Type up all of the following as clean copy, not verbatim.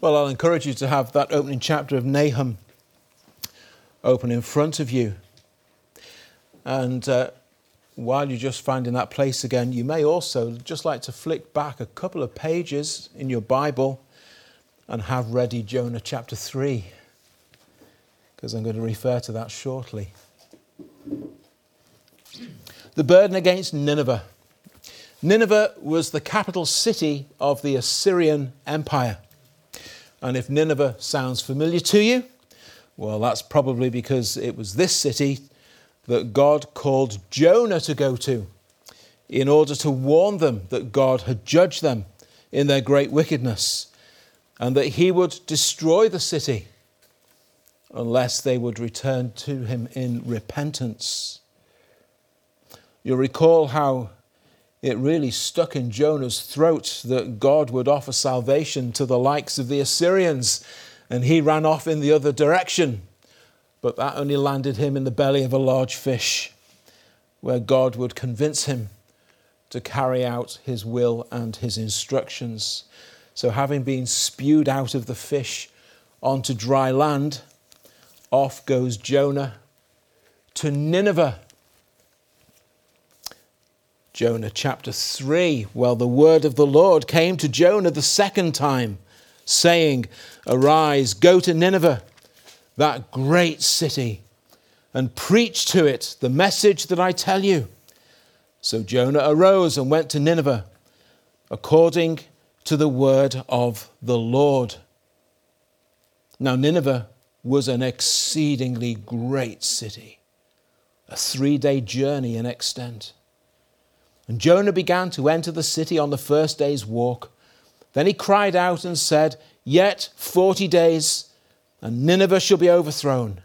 Well, I'll encourage you to have that opening chapter of Nahum open in front of you. And while you're just finding that place again, you may also just like to flick back a couple of pages in your Bible and have ready Jonah chapter 3, because I'm going to refer to that shortly. The burden against Nineveh. Nineveh was the capital city of the Assyrian Empire. And if Nineveh sounds familiar to you, well, that's probably because it was this city that God called Jonah to go to in order to warn them that God had judged them in their great wickedness and that he would destroy the city unless they would return to him in repentance. You'll recall how it really stuck in Jonah's throat that God would offer salvation to the likes of the Assyrians, and he ran off in the other direction. But that only landed him in the belly of a large fish, where God would convince him to carry out his will and his instructions. So having been spewed out of the fish onto dry land, off goes Jonah to Nineveh. Jonah chapter 3. Well, the word of the Lord came to Jonah the second time, saying, "Arise, go to Nineveh, that great city, and preach to it the message that I tell you." So Jonah arose and went to Nineveh, according to the word of the Lord. Now Nineveh was an exceedingly great city, a 3-day journey in extent. And Jonah began to enter the city on the first day's walk. Then he cried out and said, "Yet 40 days, and Nineveh shall be overthrown."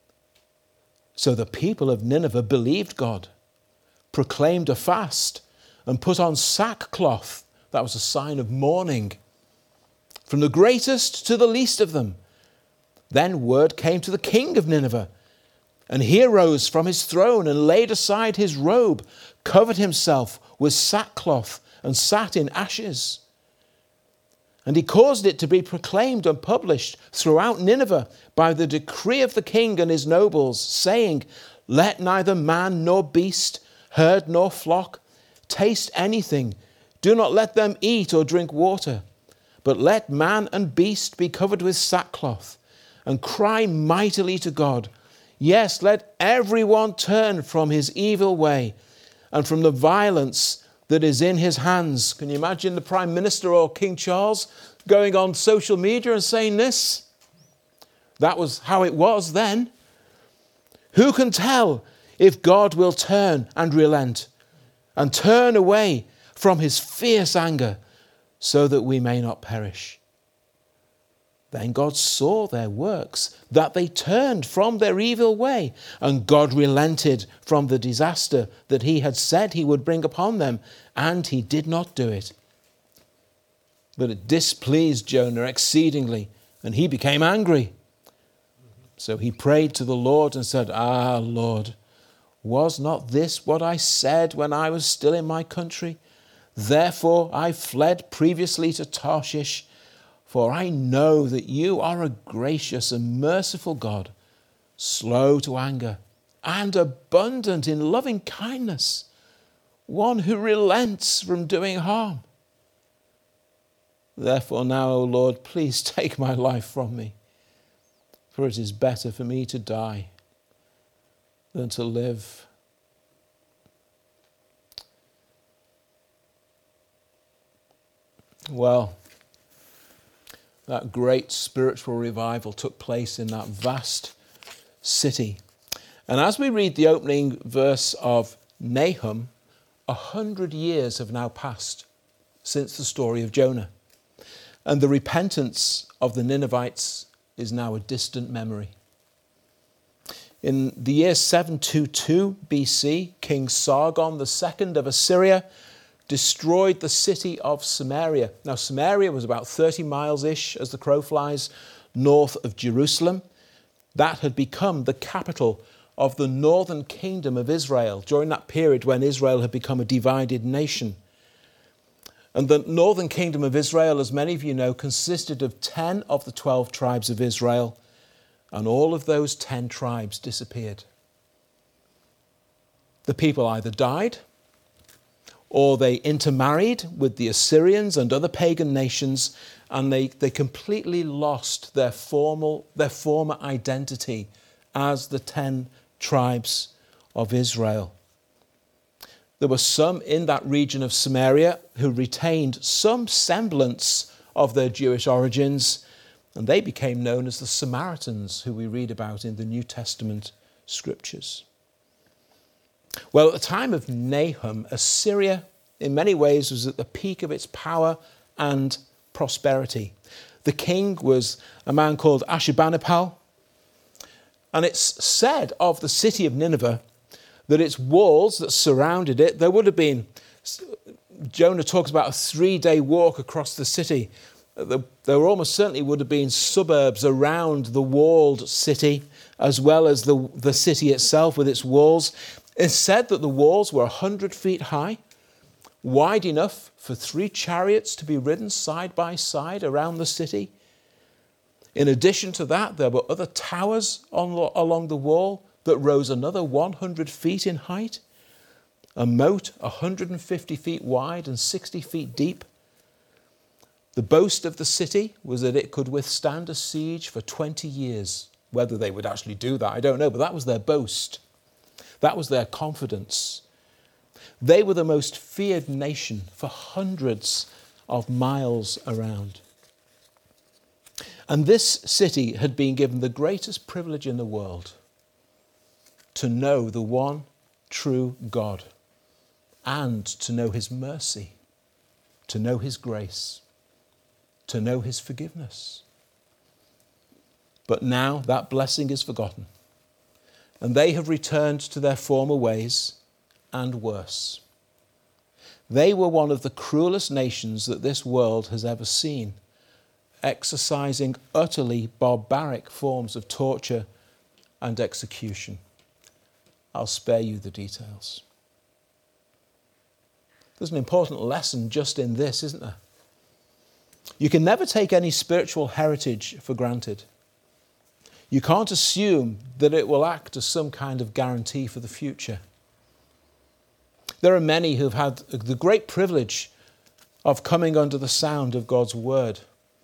So the people of Nineveh believed God, proclaimed a fast, and put on sackcloth. That was a sign of mourning, from the greatest to the least of them. Then word came to the king of Nineveh, and he arose from his throne and laid aside his robe, covered himself with sackcloth, and sat in ashes. And he caused it to be proclaimed and published throughout Nineveh by the decree of the king and his nobles, saying, "Let neither man nor beast, herd nor flock, taste anything. Do not let them eat or drink water, but let man and beast be covered with sackcloth, and cry mightily to God. Yes, let everyone turn from his evil way and from the violence that is in his hands." Can you imagine the Prime Minister or King Charles going on social media and saying this? That was how it was then. Who can tell if God will turn and relent and turn away from his fierce anger so that we may not perish? Then God saw their works, that they turned from their evil way, and God relented from the disaster that he had said he would bring upon them, and he did not do it. But it displeased Jonah exceedingly, and he became angry. So he prayed to the Lord and said, "Ah, Lord, was not this what I said when I was still in my country? Therefore I fled previously to Tarshish, for I know that you are a gracious and merciful God, slow to anger and abundant in loving kindness, one who relents from doing harm. Therefore now, O Lord, please take my life from me, for it is better for me to die than to live." Well, that great spiritual revival took place in that vast city. And as we read the opening verse of Nahum, 100 years have now passed since the story of Jonah. And the repentance of the Ninevites is now a distant memory. In the year 722 BC, King Sargon II of Assyria destroyed the city of Samaria. Now, Samaria was about 30 miles-ish, as the crow flies, north of Jerusalem. That had become the capital of the northern kingdom of Israel during that period when Israel had become a divided nation. And the northern kingdom of Israel, as many of you know, consisted of 10 of the 12 tribes of Israel, and all of those 10 tribes disappeared. The people either died, or they intermarried with the Assyrians and other pagan nations, and they completely lost their former identity as the 10 tribes of Israel. There were some in that region of Samaria who retained some semblance of their Jewish origins, and they became known as the Samaritans, who we read about in the New Testament scriptures. Well, at the time of Nahum, Assyria in many ways was at the peak of its power and prosperity. The king was a man called Ashurbanipal, and it's said of the city of Nineveh that its walls that surrounded it, there would have been, Jonah talks about a 3-day walk across the city. There almost certainly would have been suburbs around the walled city, as well as the city itself with its walls. It's said that the walls were 100 feet high, wide enough for 3 chariots to be ridden side by side around the city. In addition to that, there were other towers along the wall that rose another 100 feet in height, a moat 150 feet wide and 60 feet deep. The boast of the city was that it could withstand a siege for 20 years. Whether they would actually do that, I don't know, but that was their boast. That was their confidence. They were the most feared nation for hundreds of miles around. And this city had been given the greatest privilege in the world, to know the one true God and to know his mercy, to know his grace, to know his forgiveness. But now that blessing is forgotten, and they have returned to their former ways and worse. They were one of the cruelest nations that this world has ever seen, exercising utterly barbaric forms of torture and execution. I'll spare you the details. There's an important lesson just in this, isn't there? You can never take any spiritual heritage for granted. You can't assume that it will act as some kind of guarantee for the future. There are many who've had the great privilege of coming under the sound of God's word,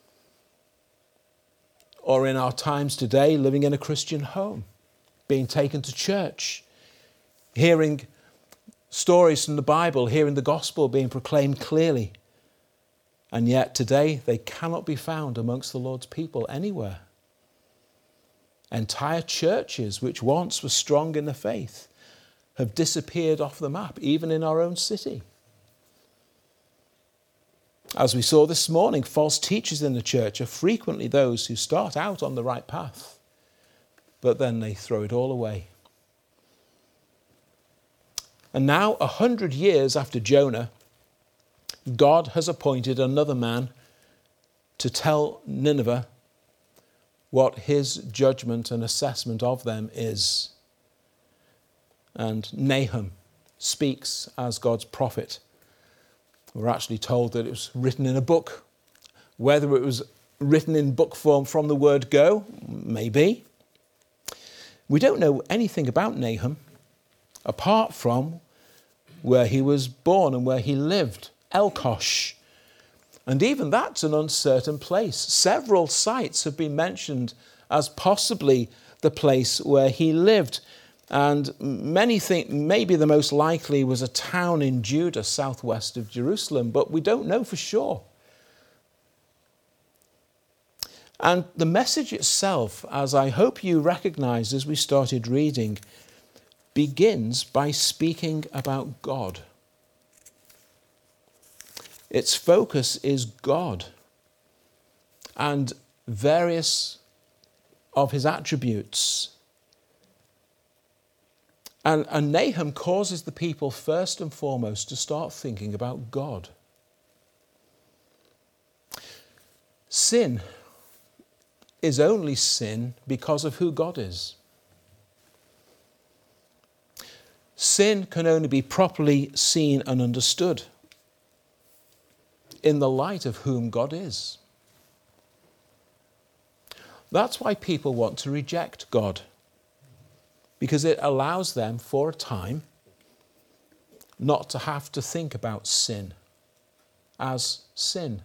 or in our times today, living in a Christian home, being taken to church, hearing stories from the Bible, hearing the gospel being proclaimed clearly. And yet today they cannot be found amongst the Lord's people anywhere. Entire churches which once were strong in the faith have disappeared off the map, even in our own city. As we saw this morning, false teachers in the church are frequently those who start out on the right path, but then they throw it all away. And now, 100 years after Jonah, God has appointed another man to tell Nineveh what his judgment and assessment of them is. And Nahum speaks as God's prophet. We're actually told that it was written in a book. Whether it was written in book form from the word go, maybe. We don't know anything about Nahum, apart from where he was born and where he lived, Elkosh. And even that's an uncertain place. Several sites have been mentioned as possibly the place where he lived. And many think maybe the most likely was a town in Judah, southwest of Jerusalem, but we don't know for sure. And the message itself, as I hope you recognized as we started reading, begins by speaking about God. Its focus is God and various of his attributes. And Nahum causes the people first and foremost to start thinking about God. Sin is only sin because of who God is. Sin can only be properly seen and understood in the light of whom God is. That's why people want to reject God, because it allows them for a time not to have to think about sin as sin.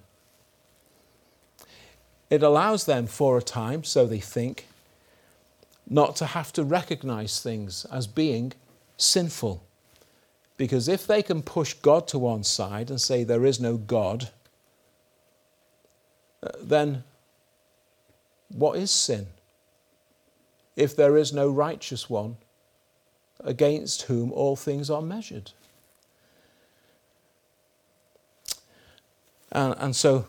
It allows them for a time, so they think, not to have to recognize things as being sinful. Because if they can push God to one side and say there is no God, then what is sin? If there is no righteous one against whom all things are measured. And so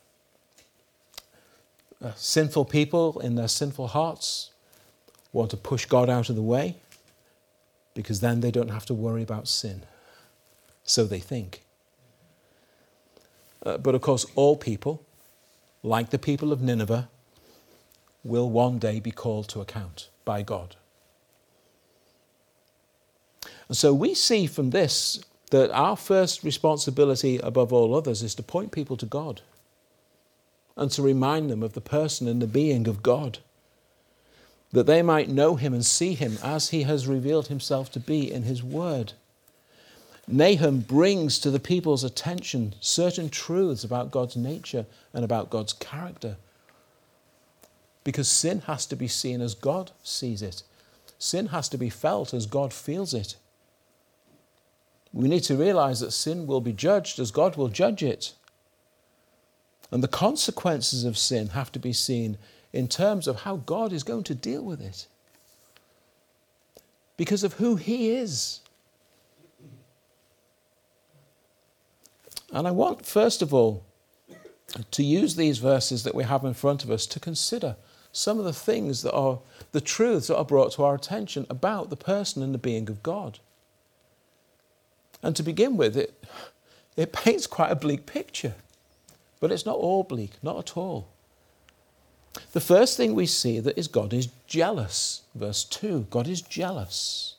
sinful people in their sinful hearts want to push God out of the way, because then they don't have to worry about sin. So they think. But of course, all people, like the people of Nineveh, will one day be called to account by God. And so we see from this that our first responsibility above all others is to point people to God and to remind them of the person and the being of God, that they might know him and see him as he has revealed himself to be in his word. Nahum brings to the people's attention certain truths about God's nature and about God's character, because sin has to be seen as God sees it. Sin has to be felt as God feels it. We need to realize that sin will be judged as God will judge it. And the consequences of sin have to be seen in terms of how God is going to deal with it, because of who he is. And I want, first of all, to use these verses that we have in front of us to consider some of the things that are the truths that are brought to our attention about the person and the being of God. And to begin with, it paints quite a bleak picture. But it's not all bleak, not at all. The first thing we see that is God is jealous. Verse 2, God is jealous.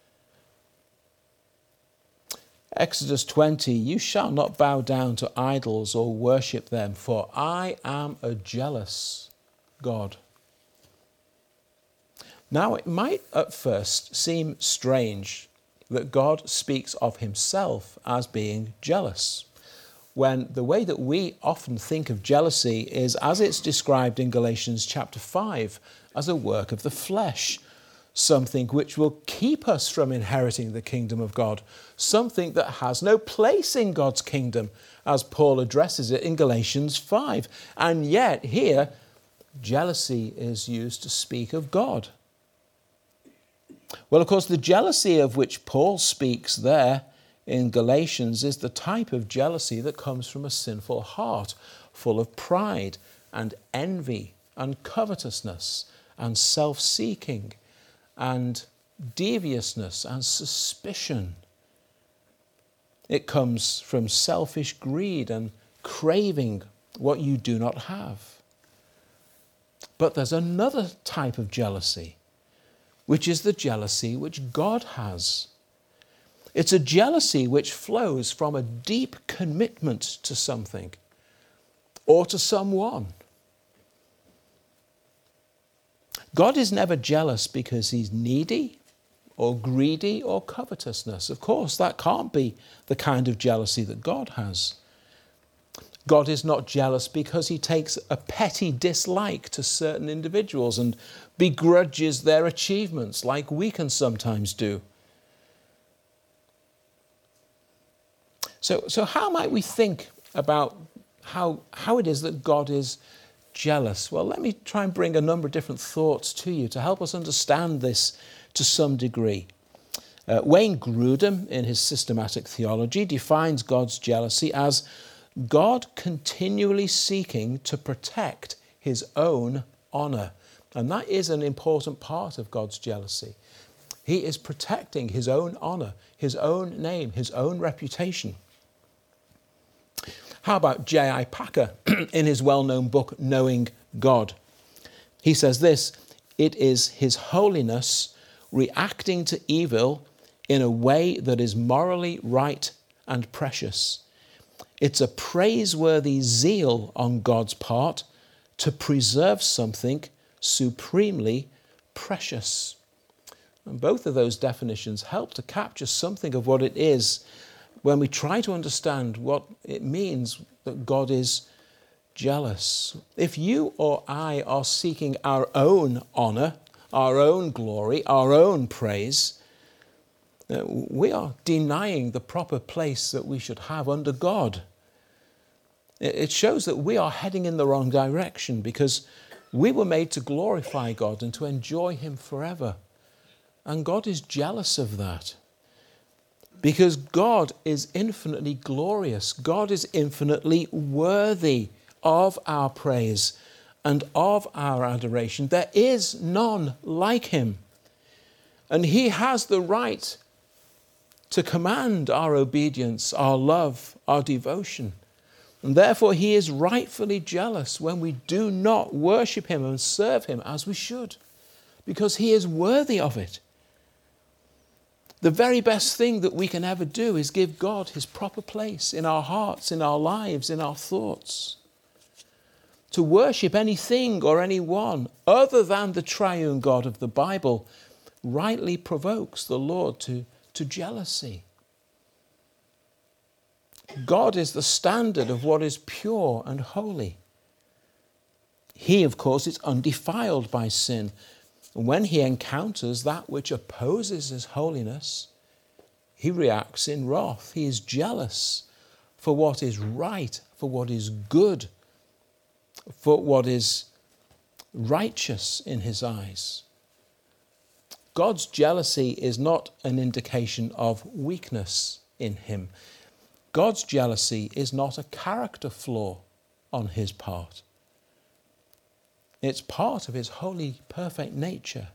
Exodus 20, you shall not bow down to idols or worship them, for I am a jealous God. Now, it might at first seem strange that God speaks of himself as being jealous, when the way that we often think of jealousy is as it's described in Galatians chapter 5, as a work of the flesh, something which will keep us from inheriting the kingdom of God, something that has no place in God's kingdom, as Paul addresses it in Galatians 5. And yet here, jealousy is used to speak of God. Well, of course, the jealousy of which Paul speaks there in Galatians is the type of jealousy that comes from a sinful heart, full of pride and envy and covetousness and self-seeking and deviousness and suspicion. It comes from selfish greed and craving what you do not have. But there's another type of jealousy, which is the jealousy which God has. It's a jealousy which flows from a deep commitment to something or to someone. God is never jealous because he's needy or greedy or covetousness. Of course, that can't be the kind of jealousy that God has. God is not jealous because he takes a petty dislike to certain individuals and begrudges their achievements like we can sometimes do. So how might we think about how it is that God is jealous? Well, let me try and bring a number of different thoughts to you to help us understand this to some degree. Wayne Grudem, in his systematic theology, defines God's jealousy as God continually seeking to protect his own honor. And that is an important part of God's jealousy. He is protecting his own honor, his own name, his own reputation. How about J.I. Packer in his well-known book, Knowing God? He says this: it is his holiness reacting to evil in a way that is morally right and precious. It's a praiseworthy zeal on God's part to preserve something supremely precious. And both of those definitions help to capture something of what it is when we try to understand what it means that God is jealous. If you or I are seeking our own honor, our own glory, our own praise, we are denying the proper place that we should have under God. It shows that we are heading in the wrong direction, because we were made to glorify God and to enjoy Him forever. And God is jealous of that, because God is infinitely glorious. God is infinitely worthy of our praise and of our adoration. There is none like Him. And He has the right to command our obedience, our love, our devotion. And therefore He is rightfully jealous when we do not worship Him and serve Him as we should, because He is worthy of it. The very best thing that we can ever do is give God His proper place in our hearts, in our lives, in our thoughts. To worship anything or anyone other than the triune God of the Bible rightly provokes the Lord to jealousy. God is the standard of what is pure and holy. He, of course, is undefiled by sin. And when He encounters that which opposes His holiness, He reacts in wrath. He is jealous for what is right, for what is good, for what is righteous in His eyes. God's jealousy is not an indication of weakness in Him. God's jealousy is not a character flaw on His part. It's part of His holy, perfect nature.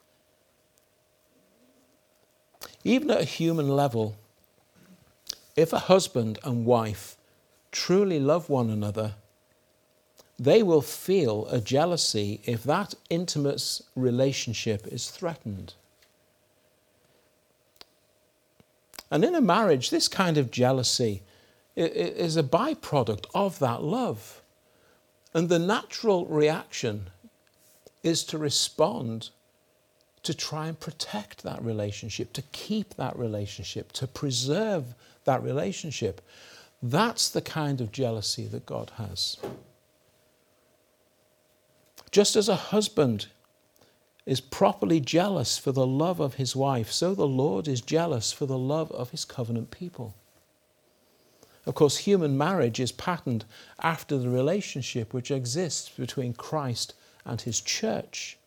Even at a human level, if a husband and wife truly love one another, they will feel a jealousy if that intimate relationship is threatened. And in a marriage, this kind of jealousy is a byproduct of that love. And the natural reaction is to respond, to try and protect that relationship, to keep that relationship, to preserve that relationship. That's the kind of jealousy that God has. Just as a husband is properly jealous for the love of his wife, so the Lord is jealous for the love of His covenant people. Of course, human marriage is patterned after the relationship which exists between Christ and His church.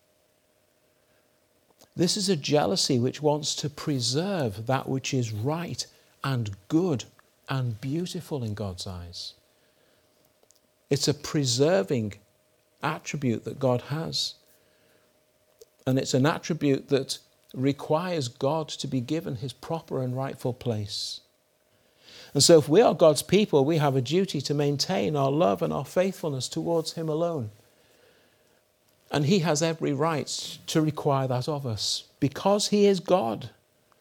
This is a jealousy which wants to preserve that which is right and good and beautiful in God's eyes. It's a preserving attribute that God has. And it's an attribute that requires God to be given His proper and rightful place. And so if we are God's people, we have a duty to maintain our love and our faithfulness towards Him alone. And He has every right to require that of us, because He is God.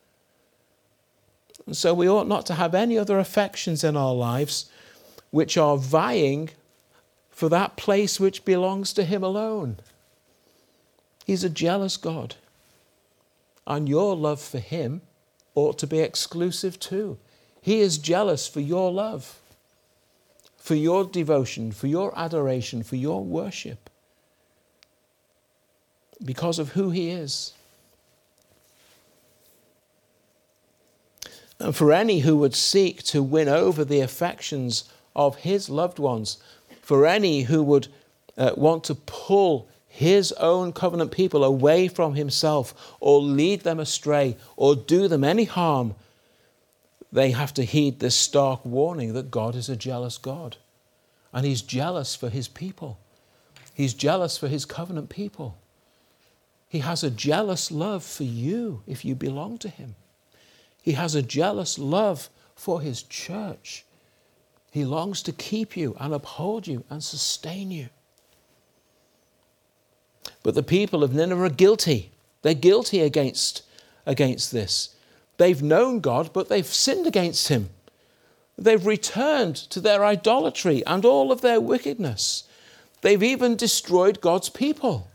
And so we ought not to have any other affections in our lives which are vying for that place which belongs to Him alone. He's a jealous God. And your love for Him ought to be exclusive too. He is jealous for your love, for your devotion, for your adoration, for your worship, because of who He is. And for any who would seek to win over the affections of His loved ones, for any who would want to pull His own covenant people away from Himself, or lead them astray, or do them any harm, they have to heed this stark warning that God is a jealous God. And He's jealous for His people. He's jealous for His covenant people. He has a jealous love for you if you belong to Him. He has a jealous love for His church. He longs to keep you and uphold you and sustain you. But the people of Nineveh are guilty. They're guilty against this. They've known God, but they've sinned against Him. They've returned to their idolatry and all of their wickedness. They've even destroyed God's people.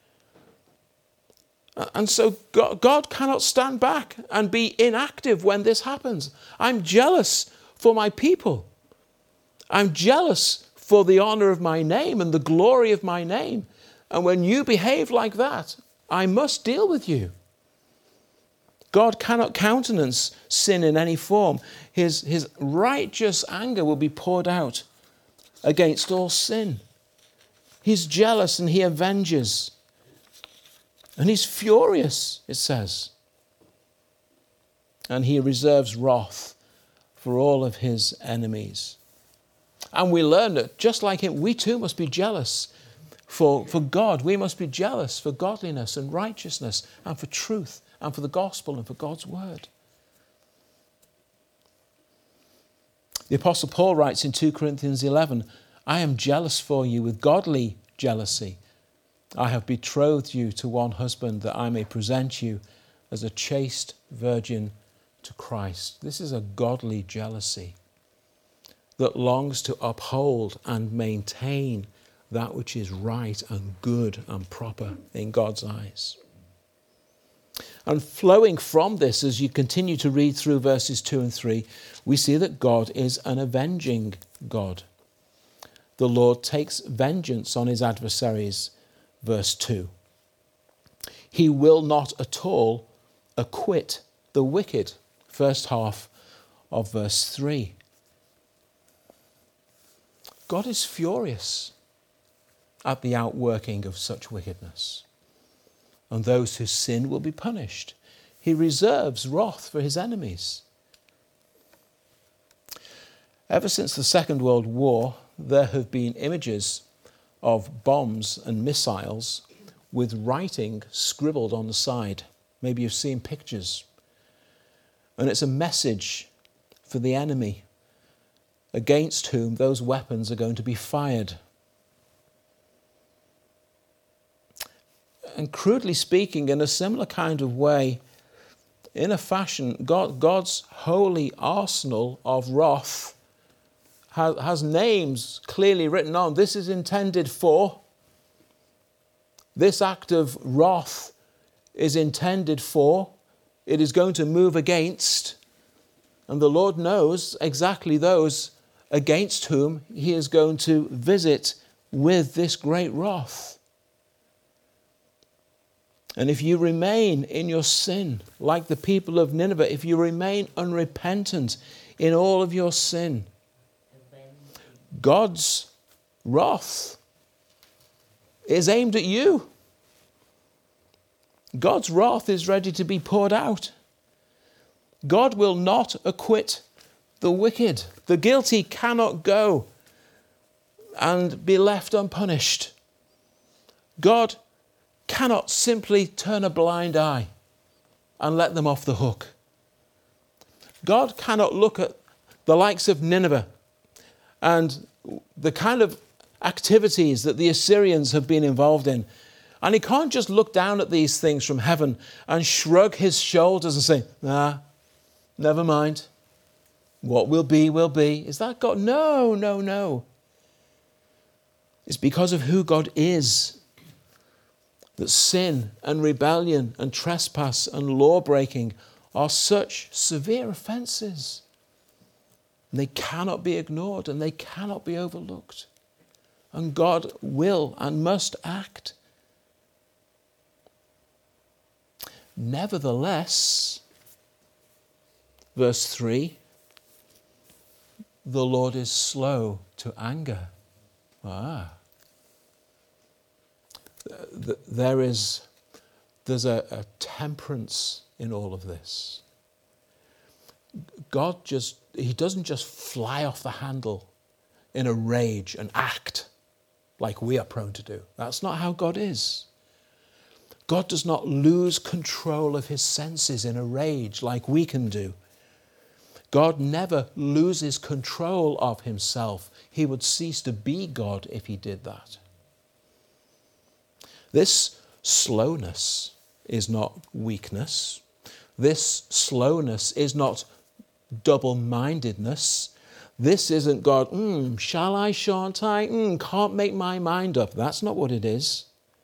And so God cannot stand back and be inactive when this happens. I'm jealous for my people. I'm jealous for the honor of my name and the glory of my name. And when you behave like that, I must deal with you. God cannot countenance sin in any form. His righteous anger will be poured out against all sin. He's jealous and he avenges. And he's furious, it says. And he reserves wrath for all of his enemies. And we learn that just like him, we too must be jealous for God. We must be jealous for godliness and righteousness and for truth and for the gospel and for God's word. The Apostle Paul writes in 2 Corinthians 11, I am jealous for you with godly jealousy. I have betrothed you to one husband that I may present you as a chaste virgin to Christ. This is a godly jealousy that longs to uphold and maintain that which is right and good and proper in God's eyes. And flowing from this, as you continue to read through verses 2 and 3, we see that God is an avenging God. The Lord takes vengeance on his adversaries, verse 2. He will not at all acquit the wicked, first half of verse 3. God is furious at the outworking of such wickedness, and those who sin will be punished. He reserves wrath for his enemies. Ever since the Second World War, there have been images of bombs and missiles with writing scribbled on the side. Maybe you've seen pictures. And it's a message for the enemy against whom those weapons are going to be fired. And crudely speaking, in a similar kind of way, in a fashion, God's holy arsenal of wrath has names clearly written on. This is intended for. This act of wrath is intended for. It is going to move against. And the Lord knows exactly those against whom he is going to visit with this great wrath. And if you remain in your sin, like the people of Nineveh, if you remain unrepentant in all of your sin, God's wrath is aimed at you. God's wrath is ready to be poured out. God will not acquit the wicked. The guilty cannot go and be left unpunished. God cannot simply turn a blind eye and let them off the hook. God cannot look at the likes of Nineveh and the kind of activities that the Assyrians have been involved in. And he can't just look down at these things from heaven and shrug his shoulders and say, never mind. What will be, will be. Is that God? No, no, no. It's because of who God is that sin and rebellion and trespass and law-breaking are such severe offences. They cannot be ignored and they cannot be overlooked. And God will and must act. Nevertheless, verse 3, the Lord is slow to anger. There's a temperance in all of this. God he doesn't just fly off the handle in a rage and act like we are prone to do. That's not how God is. God does not lose control of his senses in a rage like we can do. God never loses control of himself. He would cease to be God if he did that. This slowness is not weakness. This slowness is not double-mindedness. This isn't God, shall I, shan't I? Can't make my mind up. That's not what it is.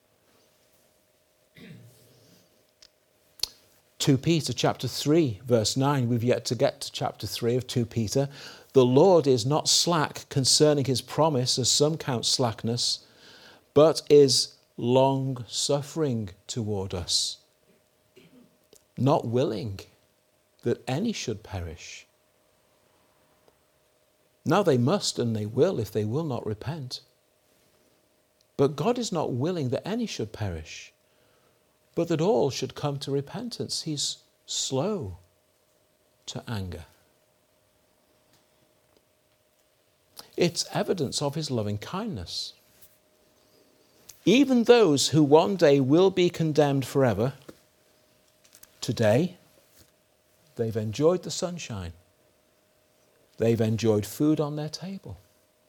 2 Peter chapter 3, verse 9. We've yet to get to chapter 3 of 2 Peter. The Lord is not slack concerning his promise, as some count slackness, but is long-suffering toward us, not willing that any should perish. Now they must and they will if they will not repent. But God is not willing that any should perish, but that all should come to repentance. He's slow to anger. It's evidence of his loving kindness. Even those who one day will be condemned forever, today, they've enjoyed the sunshine. They've enjoyed food on their table.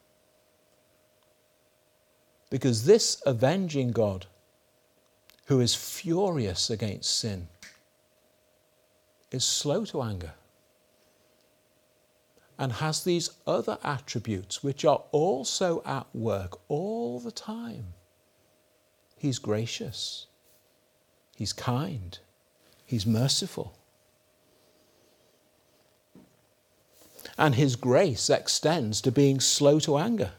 Because this avenging God, who is furious against sin, is slow to anger and has these other attributes which are also at work all the time. He's gracious. He's kind. He's merciful. And his grace extends to being slow to anger,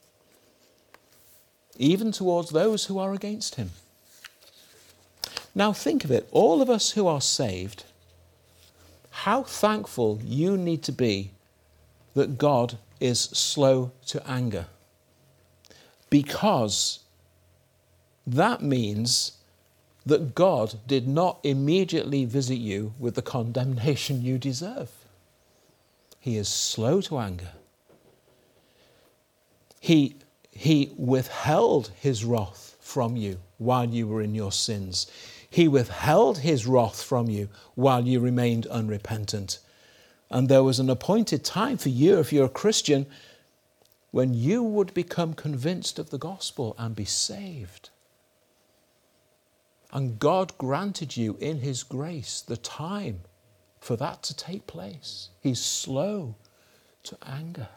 even towards those who are against him. Now think of it, all of us who are saved, how thankful you need to be that God is slow to anger. Because that means that God did not immediately visit you with the condemnation you deserve. He is slow to anger. He withheld his wrath from you while you were in your sins. He withheld his wrath from you while you remained unrepentant. And there was an appointed time for you, if you're a Christian, when you would become convinced of the gospel and be saved. And God granted you in his grace the time for that to take place. He's slow to anger.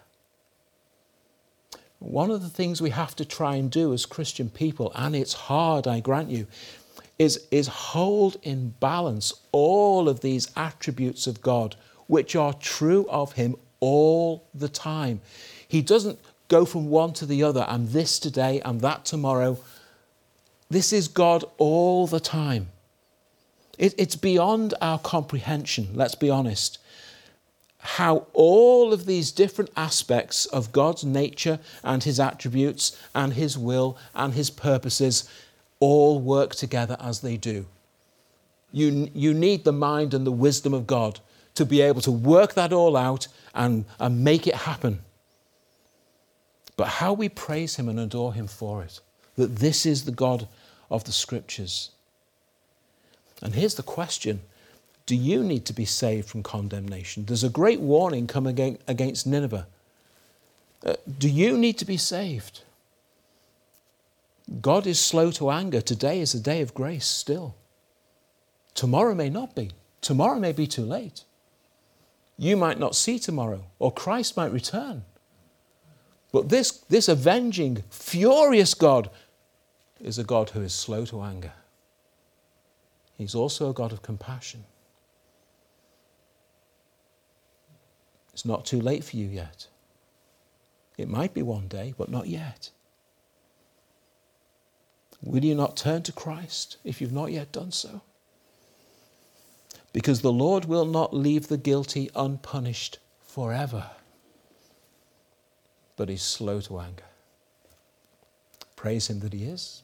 One of the things we have to try and do as Christian people, and it's hard, I grant you, is hold in balance all of these attributes of God, which are true of him all the time. He doesn't go from one to the other. I'm this today, I'm that tomorrow. This is God all the time. It's beyond our comprehension, let's be honest, how all of these different aspects of God's nature and his attributes and his will and his purposes all work together as they do. You need the mind and the wisdom of God to be able to work that all out and make it happen. But how we praise him and adore him for it, that this is the God of the Scriptures. And here's the question. Do you need to be saved from condemnation? There's a great warning coming against Nineveh. Do you need to be saved? God is slow to anger. Today is a day of grace still. Tomorrow may not be. Tomorrow may be too late. You might not see tomorrow, or Christ might return. But this avenging, furious God is a God who is slow to anger. He's also a God of compassion. It's not too late for you yet. It might be one day, but not yet. Will you not turn to Christ if you've not yet done so? Because the Lord will not leave the guilty unpunished forever, but he's slow to anger. Praise him that he is.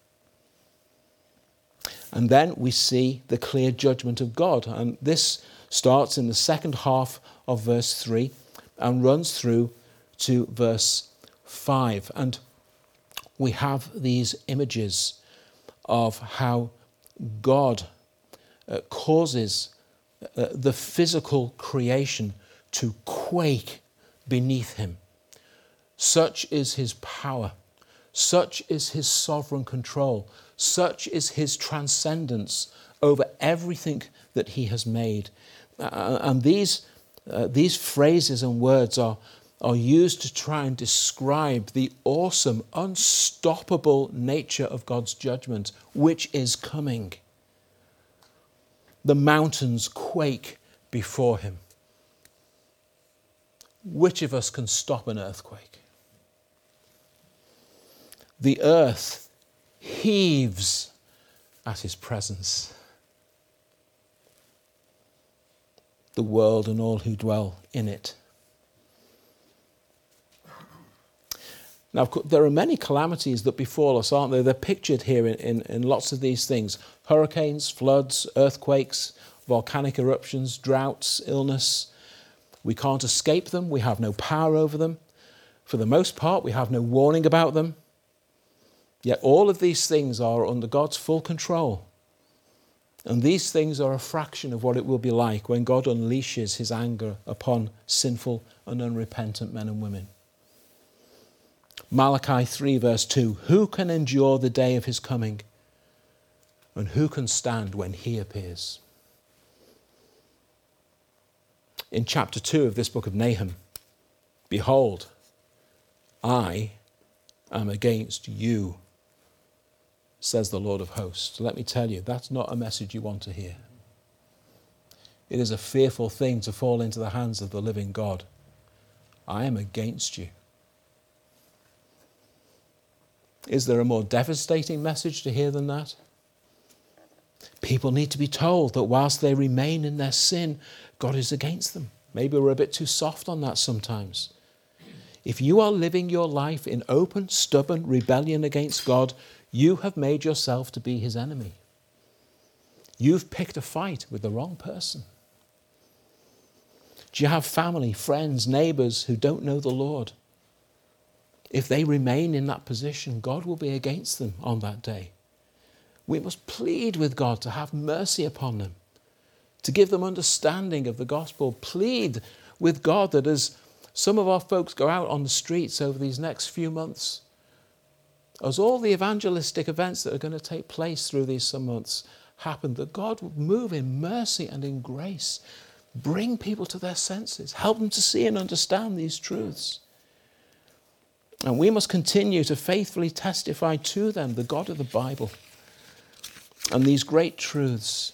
And then we see the clear judgment of God. And this starts in the second half of verse 3 and runs through to verse 5. And we have these images of how God causes the physical creation to quake beneath him. Such is his power. Such is his sovereign control. Such is his transcendence over everything that he has made. And these phrases and words are are used to try and describe the awesome, unstoppable nature of God's judgment, which is coming. The mountains quake before him. Which of us can stop an earthquake? The earth heaves at his presence. The world and all who dwell in it. Now, there are many calamities that befall us, aren't there? They're pictured here in lots of these things. Hurricanes, floods, earthquakes, volcanic eruptions, droughts, illness. We can't escape them. We have no power over them. For the most part, we have no warning about them. Yet all of these things are under God's full control. And these things are a fraction of what it will be like when God unleashes his anger upon sinful and unrepentant men and women. Malachi 3 verse 2, who can endure the day of his coming? And who can stand when he appears? In chapter 2 of this book of Nahum, behold, I am against you, says the Lord of hosts. Let me tell you, that's not a message you want to hear. It is a fearful thing to fall into the hands of the living God. I am against you. Is there a more devastating message to hear than that? People need to be told that whilst they remain in their sin, God is against them. Maybe we're a bit too soft on that sometimes. If you are living your life in open, stubborn rebellion against God, you have made yourself to be his enemy. You've picked a fight with the wrong person. Do you have family, friends, neighbours who don't know the Lord? If they remain in that position, God will be against them on that day. We must plead with God to have mercy upon them, to give them understanding of the gospel. Plead with God that as some of our folks go out on the streets over these next few months, as all the evangelistic events that are going to take place through these some months happen, that God will move in mercy and in grace, bring people to their senses, help them to see and understand these truths. And we must continue to faithfully testify to them the God of the Bible and these great truths.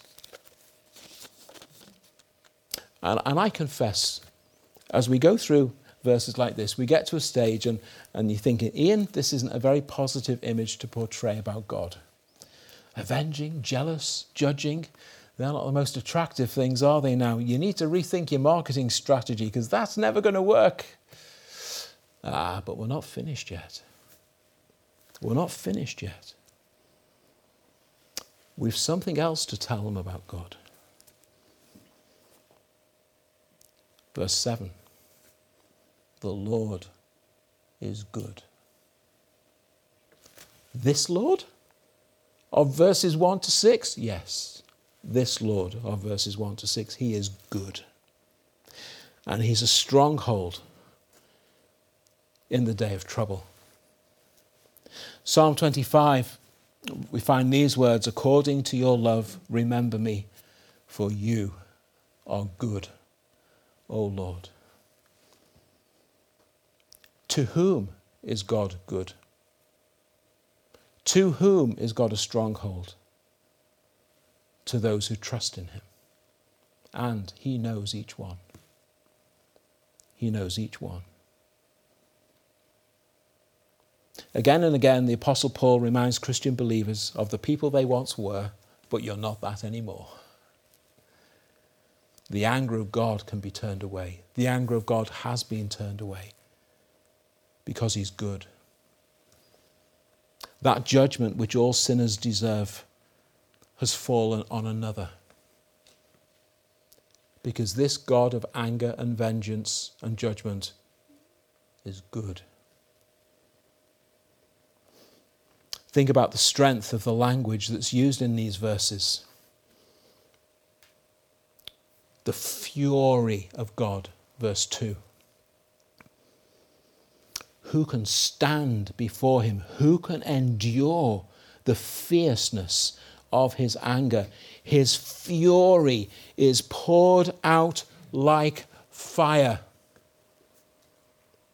And I confess, as we go through verses like this, we get to a stage and you're thinking, Ian, this isn't a very positive image to portray about God. Avenging, jealous, judging, they're not the most attractive things, are they now? You need to rethink your marketing strategy because that's never going to work. But we're not finished yet. We're not finished yet. We've something else to tell them about God. Verse 7. The Lord is good. This Lord? Of verses 1 to 6? Yes. This Lord of verses 1 to 6. He is good. And he's a stronghold in the day of trouble. Psalm 25, we find these words, according to your love, remember me, for you are good, O Lord. To whom is God good? To whom is God a stronghold? To those who trust in him. And he knows each one. He knows each one. Again and again, the Apostle Paul reminds Christian believers of the people they once were, but you're not that anymore. The anger of God can be turned away. The anger of God has been turned away because he's good. That judgment which all sinners deserve has fallen on another. Because this God of anger and vengeance and judgment is good. Think about the strength of the language that's used in these verses. The fury of God, verse 2. Who can stand before him? Who can endure the fierceness of his anger? His fury is poured out like fire.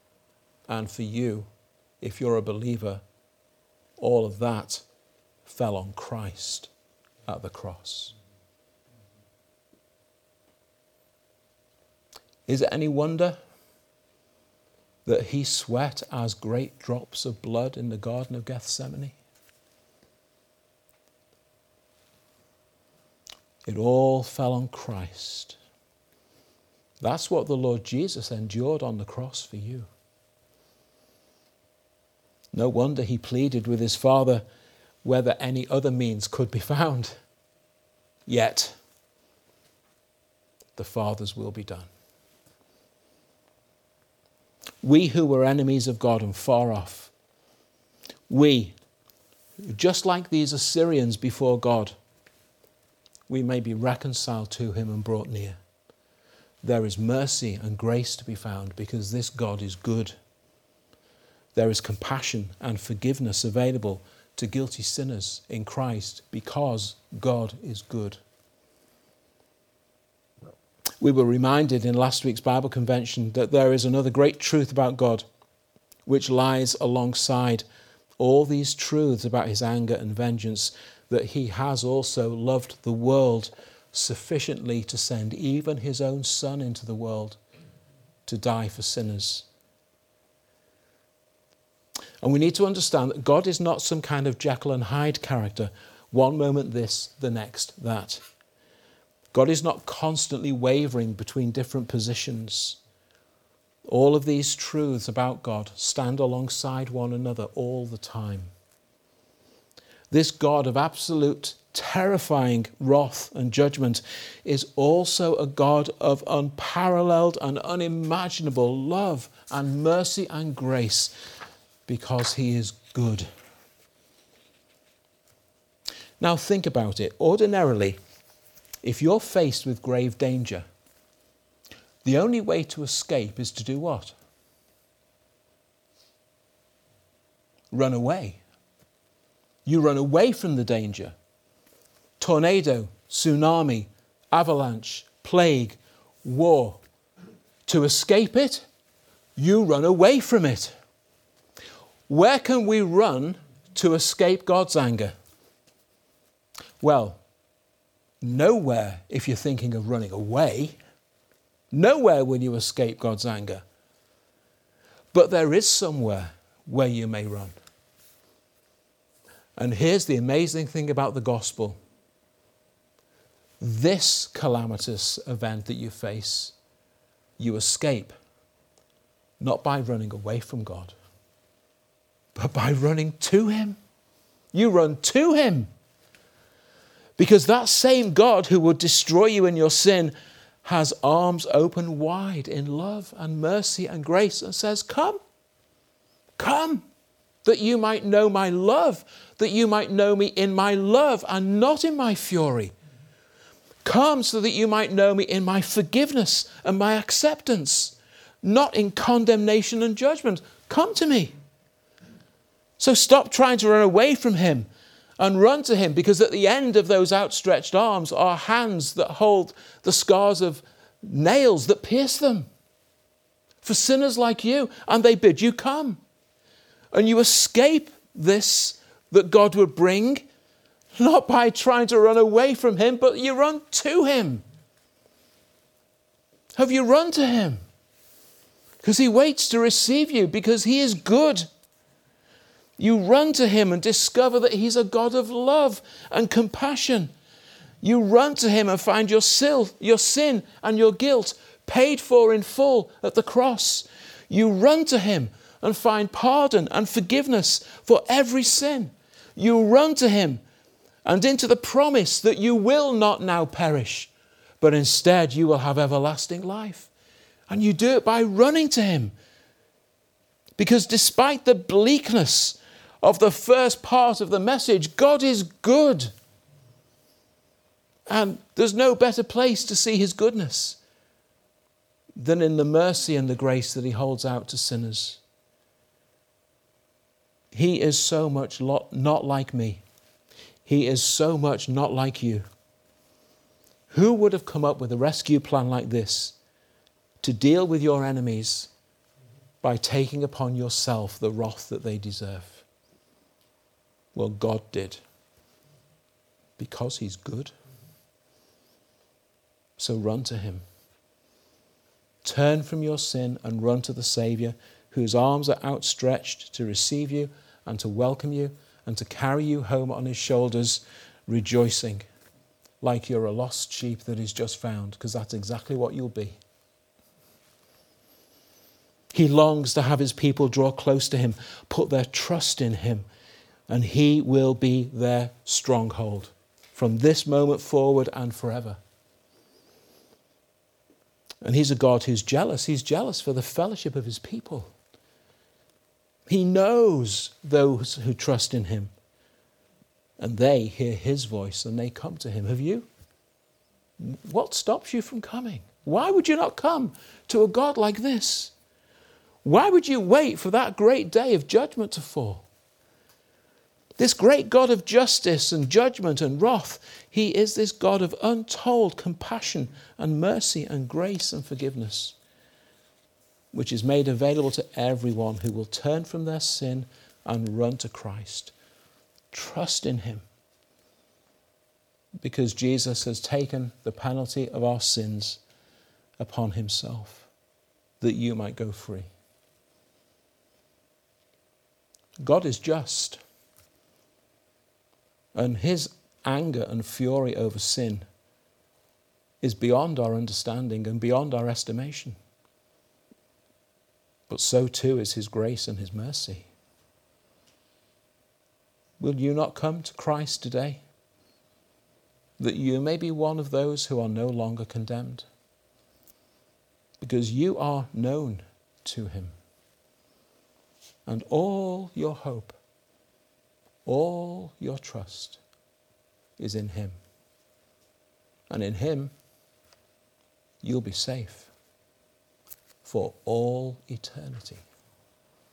and for you, if you're a believer, all of that fell on Christ at the cross. Is it any wonder that he sweat as great drops of blood in the Garden of Gethsemane? It all fell on Christ. That's what the Lord Jesus endured on the cross for you. No wonder he pleaded with his Father whether any other means could be found. Yet, the Father's will be done. We who were enemies of God and far off, we, just like these Assyrians before God, we may be reconciled to him and brought near. There is mercy and grace to be found because this God is good. There is compassion and forgiveness available to guilty sinners in Christ because God is good. We were reminded in last week's Bible convention that there is another great truth about God which lies alongside all these truths about his anger and vengeance, that he has also loved the world sufficiently to send even his own Son into the world to die for sinners. And we need to understand that God is not some kind of Jekyll and Hyde character. One moment this, the next that. God is not constantly wavering between different positions. All of these truths about God stand alongside one another all the time. This God of absolute, terrifying wrath and judgment is also a God of unparalleled and unimaginable love and mercy and grace because he is good. Now think about it. Ordinarily, if you're faced with grave danger, the only way to escape is to do what? Run away. You run away from the danger. Tornado, tsunami, avalanche, plague, war. To escape it, you run away from it. Where can we run to escape God's anger? Well, nowhere if you're thinking of running away. Nowhere will you escape God's anger. But there is somewhere where you may run. And here's the amazing thing about the gospel. This calamitous event that you face, you escape not by running away from God, but by running to him. You run to him. Because that same God who would destroy you in your sin has arms open wide in love and mercy and grace and says, come, come, that you might know my love, that you might know me in my love and not in my fury. Come so that you might know me in my forgiveness and my acceptance, not in condemnation and judgment. Come to me. So stop trying to run away from him and run to him, because at the end of those outstretched arms are hands that hold the scars of nails that pierce them for sinners like you, and they bid you come. And you escape this that God would bring, not by trying to run away from him, but you run to him. Have you run to him? Because he waits to receive you, because he is good. You run to him and discover that he's a God of love and compassion. You run to him and find your sin and your guilt paid for in full at the cross. You run to him and find pardon and forgiveness for every sin. You run to him and into the promise that you will not now perish, but instead you will have everlasting life. And you do it by running to him. Because despite the bleakness of the first part of the message, God is good. And there's no better place to see his goodness than in the mercy and the grace that he holds out to sinners. He is so much not like me. He is so much not like you. Who would have come up with a rescue plan like this to deal with your enemies by taking upon yourself the wrath that they deserve. Well, God did, because he's good. So run to him. Turn from your sin and run to the Saviour, whose arms are outstretched to receive you and to welcome you and to carry you home on his shoulders, rejoicing like you're a lost sheep that is just found, because that's exactly what you'll be. He longs to have his people draw close to him, put their trust in him, and he will be their stronghold from this moment forward and forever. And he's a God who's jealous. He's jealous for the fellowship of his people. He knows those who trust in him, and they hear his voice and they come to him. Have you? What stops you from coming? Why would you not come to a God like this? Why would you wait for that great day of judgment to fall? This great God of justice and judgment and wrath, he is this God of untold compassion and mercy and grace and forgiveness, which is made available to everyone who will turn from their sin and run to Christ. Trust in him, because Jesus has taken the penalty of our sins upon himself, that you might go free. God is just, and his anger and fury over sin is beyond our understanding and beyond our estimation. But so too is his grace and his mercy. Will you not come to Christ today, that you may be one of those who are no longer condemned? Because you are known to him. And all your hope, all your trust is in him. And in him, you'll be safe for all eternity.